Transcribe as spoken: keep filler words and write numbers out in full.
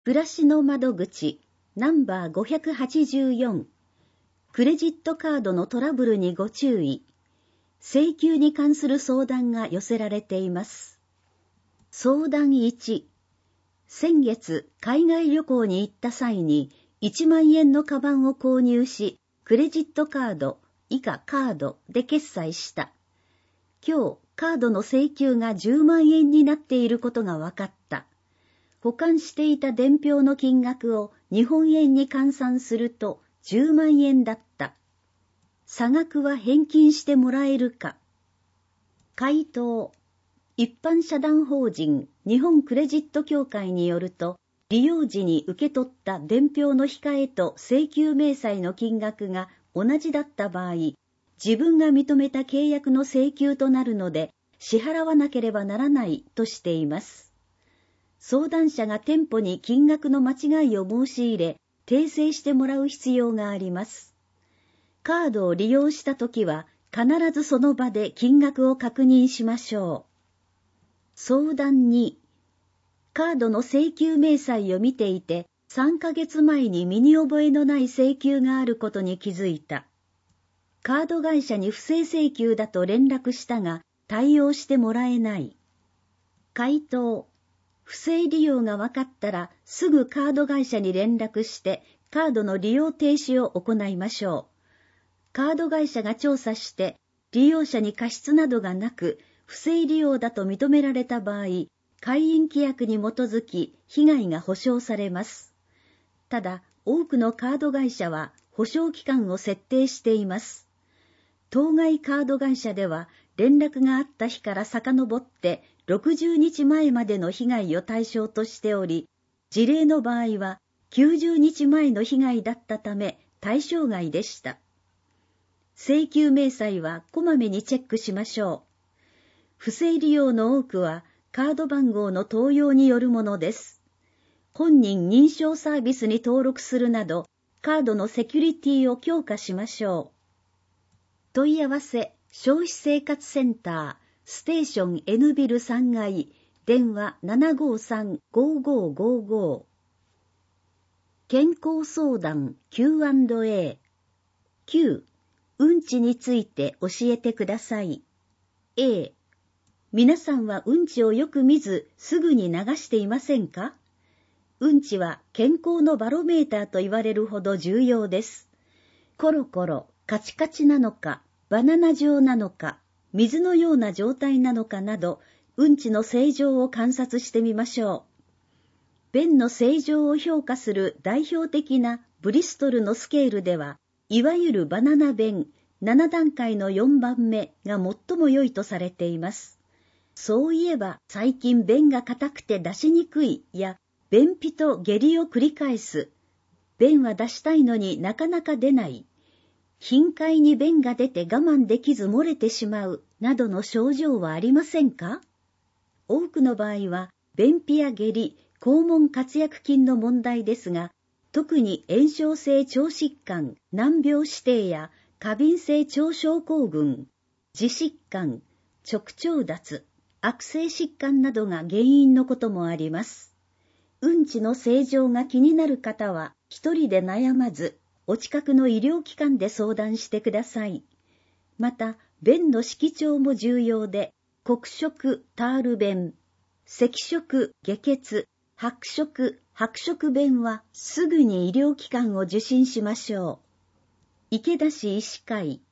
暮らしの窓口ナンバーごひゃくはちじゅうよん、クレジットカードのトラブルにご注意。請求に関する相談が寄せられています。相談いち、先月海外旅行に行った際にいちまんえんのカバンを購入し、クレジットカード以下カードで決済した。今日カードの請求がじゅうまんえんになっていることが分かった。保管していた伝票の金額を日本円に換算するとじゅうまんえんだった。差額は返金してもらえるか。回答。一般社団法人日本クレジット協会によると、利用時に受け取った伝票の控えと請求明細の金額が同じだった場合、自分が認めた契約の請求となるので、支払わなければならないとしています。相談者が店舗に金額の間違いを申し入れ、訂正してもらう必要があります。カードを利用したときは、必ずその場で金額を確認しましょう。相談に、カードの請求明細を見ていて、さんかげつまえに身に覚えのない請求があることに気づいた。カード会社に不正請求だと連絡したが、対応してもらえない。回答。不正利用が分かったらすぐカード会社に連絡してカードの利用停止を行いましょう。カード会社が調査して利用者に過失などがなく不正利用だと認められた場合、会員規約に基づき被害が補償されます。ただ多くのカード会社は補償期間を設定しています。当該カード会社では連絡があった日から遡ってろくじゅうにちまえまでの被害を対象としており、事例の場合はきゅうじゅうにちまえの被害だったため対象外でした。請求明細はこまめにチェックしましょう。不正利用の多くはカード番号の盗用によるものです。本人認証サービスに登録するなど、カードのセキュリティを強化しましょう。問い合わせ消費生活センターステーション N ビルさんがい、電話 ななごさん ごーごーごーごー。健康相談 キューアンドエー。きゅう、うんちについて教えてください。A、皆さんはうんちをよく見ずすぐに流していませんか？うんちは健康のバロメーターと言われるほど重要です。コロコロ、カチカチなのか、バナナ状なのか、水のような状態なのかなど、うんちの正常を観察してみましょう。便の正常を評価する代表的なブリストルのスケールでは、いわゆるバナナ便ななだんかいのよんばんめが最も良いとされています。そういえば最近便が硬くて出しにくいや、便秘と下痢を繰り返す。便は出したいのになかなか出ない。頻回に便が出て我慢できず漏れてしまうなどの症状はありませんか？多くの場合は便秘や下痢、肛門括約筋の問題ですが、特に炎症性腸疾患、難病指定や過敏性腸症候群、痔疾患、直腸脱、悪性疾患などが原因のこともあります。うんちの正常が気になる方は一人で悩まず、お近くの医療機関で相談してください。また、便の色調も重要で、黒色タール便、赤色下血、白色白色便はすぐに医療機関を受診しましょう。池田市医師会